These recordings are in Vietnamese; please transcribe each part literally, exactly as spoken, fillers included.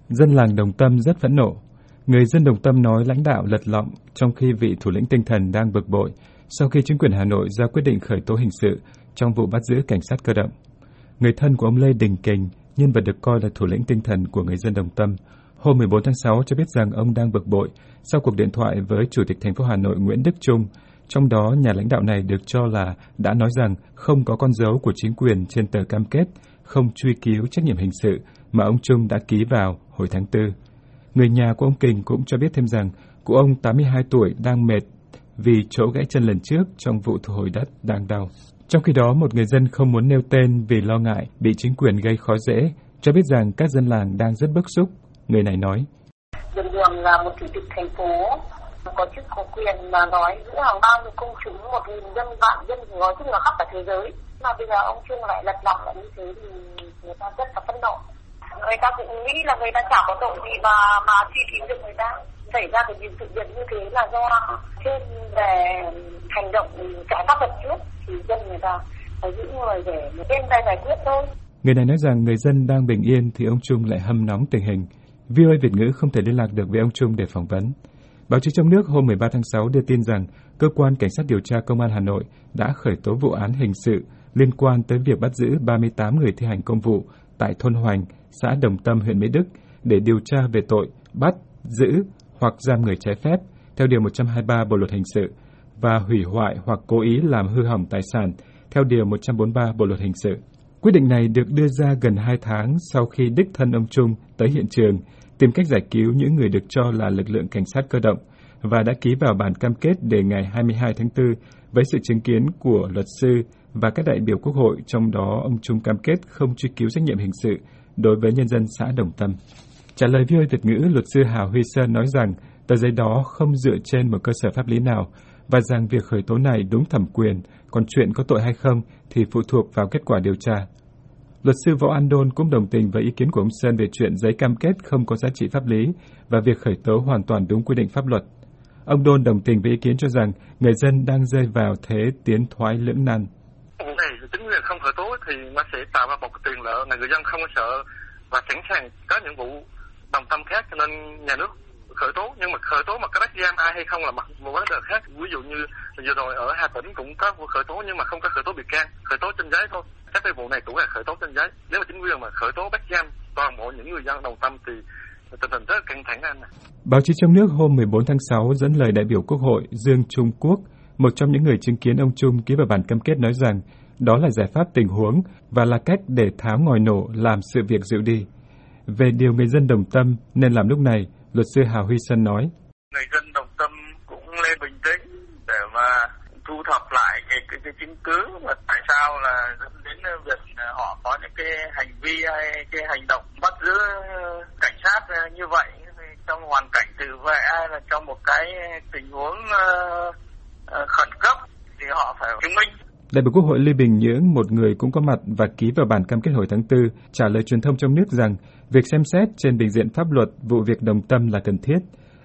Dân làng Đồng Tâm rất phẫn nộ. Người dân Đồng Tâm nói lãnh đạo lật lọng trong khi vị thủ lĩnh tinh thần đang bực bội sau khi chính quyền Hà Nội ra quyết định khởi tố hình sự trong vụ bắt giữ cảnh sát cơ động. Người thân của ông Lê Đình Kình, nhân vật được coi là thủ lĩnh tinh thần của người dân Đồng Tâm, hôm mười bốn tháng sáu cho biết rằng ông đang bực bội sau cuộc điện thoại với Chủ tịch thành phố Hà Nội Nguyễn Đức Chung. Trong đó, nhà lãnh đạo này được cho là đã nói rằng không có con dấu của chính quyền trên tờ cam kết không truy cứu trách nhiệm hình sự mà ông Chung đã ký vào hồi tháng tư. Người nhà của ông Kình cũng cho biết thêm rằng cụ ông tám mươi hai tuổi đang mệt vì chỗ gãy chân lần trước trong vụ thu hồi đất đang đau. Trong khi đó, một người dân không muốn nêu tên vì lo ngại bị chính quyền gây khó dễ, cho biết rằng các dân làng đang rất bức xúc. Người này nói: Đường đường là một chủ tịch thành phố, có chức có quyền mà nói giữ hàng bao nhiêu công chúng, một nghìn dân, vạn dân, nói chung là khắp cả thế giới. Mà bây giờ ông Chung lại lật lọng lại như thế thì người ta rất là phẫn nộ. Người ta cũng nghĩ là người ta chả có tội gì mà mà truy cứu được người ta. Xảy ra cái sự việc như thế là do trên về hành động trái pháp luật trước thì dân người ta phải giữ người để bên tay giải quyết thôi. Người này nói rằng người dân đang bình yên thì ông Chung lại hâm nóng tình hình. vê o a Việt ngữ không thể liên lạc được với ông Chung để phỏng vấn. Báo chí trong nước hôm mười ba tháng sáu đưa tin rằng cơ quan cảnh sát điều tra công an Hà Nội đã khởi tố vụ án hình sự liên quan tới việc bắt giữ ba mươi tám người thi hành công vụ tại thôn Hoành, xã Đồng Tâm, huyện Mỹ Đức để điều tra về tội bắt, giữ hoặc giam người trái phép theo điều một trăm hai mươi ba Bộ luật hình sự và hủy hoại hoặc cố ý làm hư hỏng tài sản theo điều một trăm bốn mươi ba Bộ luật hình sự. Quyết định này được đưa ra gần hai tháng sau khi đích thân ông Chung tới hiện trường tìm cách giải cứu những người được cho là lực lượng cảnh sát cơ động và đã ký vào bản cam kết để ngày hai mươi hai tháng tư với sự chứng kiến của luật sư và các đại biểu Quốc hội, trong đó ông Chung cam kết không truy cứu trách nhiệm hình sự đối với nhân dân xã Đồng Tâm. Trả lời vê o a Việt ngữ, luật sư Hà Huy Sơn nói rằng tờ giấy đó không dựa trên một cơ sở pháp lý nào và rằng việc khởi tố này đúng thẩm quyền, còn chuyện có tội hay không thì phụ thuộc vào kết quả điều tra. Luật sư Võ An Đôn cũng đồng tình với ý kiến của ông Sơn về chuyện giấy cam kết không có giá trị pháp lý và việc khởi tố hoàn toàn đúng quy định pháp luật. Ông Đôn đồng tình với ý kiến cho rằng người dân đang rơi vào thế tiến thoái lưỡng nan. Vụ này chính quyền không khởi tố thì nó sẽ tạo ra một tiền lệ là người dân không có sợ và sẵn sàng có những vụ đồng tâm khác, cho nên nhà nước khởi tố, nhưng mà khởi tố mà có bắt giam ai hay không là một vấn đề khác. Ví dụ như vừa rồi ở Hà Tĩnh cũng có vụ khởi tố nhưng mà không có khởi tố bị can, khởi tố trên giấy thôi. Các cái vụ này cũng là khởi tố trên giấy. Nếu mà chính quyền mà khởi tố bắt giam toàn bộ những người dân Đồng Tâm thì tình hình rất căng thẳng anh ạ. Báo chí trong nước hôm mười bốn tháng sáu dẫn lời đại biểu Quốc hội Dương Trung Quốc, một trong những người chứng kiến ông Chung ký vào bản cam kết, nói rằng đó là giải pháp tình huống và là cách để tháo ngòi nổ làm sự việc dịu đi. Về điều người dân Đồng Tâm nên làm lúc này, luật sư Hà Huy Sơn nói: Người dân Đồng Tâm cũng lên bình tĩnh để mà thu thập lại cái, cái, cái chứng cứ mà tại sao là dẫn đến việc họ có những cái hành vi hay cái hành động bắt giữ cảnh sát như vậy trong hoàn cảnh tự vệ hay là trong một cái tình huống uh, uh, khẩn cấp thì họ phải chứng minh. Đại biểu Quốc hội Lê Bình Nhưỡng, một người cũng có mặt và ký vào bản cam kết hồi tháng tư, trả lời truyền thông trong nước rằng việc xem xét trên bình diện pháp luật vụ việc Đồng Tâm là cần thiết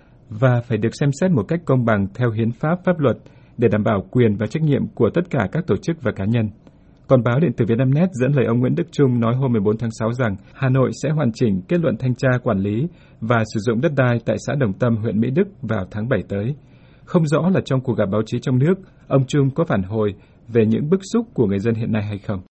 và phải được xem xét một cách công bằng theo hiến pháp, pháp luật để đảm bảo quyền và trách nhiệm của tất cả các tổ chức và cá nhân. Còn báo điện tử Vietnamnet dẫn lời ông Nguyễn Đức Chung nói hôm mười bốn tháng sáu rằng Hà Nội sẽ hoàn chỉnh kết luận thanh tra quản lý và sử dụng đất đai tại xã Đồng Tâm, huyện Mỹ Đức vào tháng bảy tới. Không rõ là trong cuộc gặp báo chí trong nước, ông Chung có phản hồi về những bức xúc của người dân hiện nay hay không.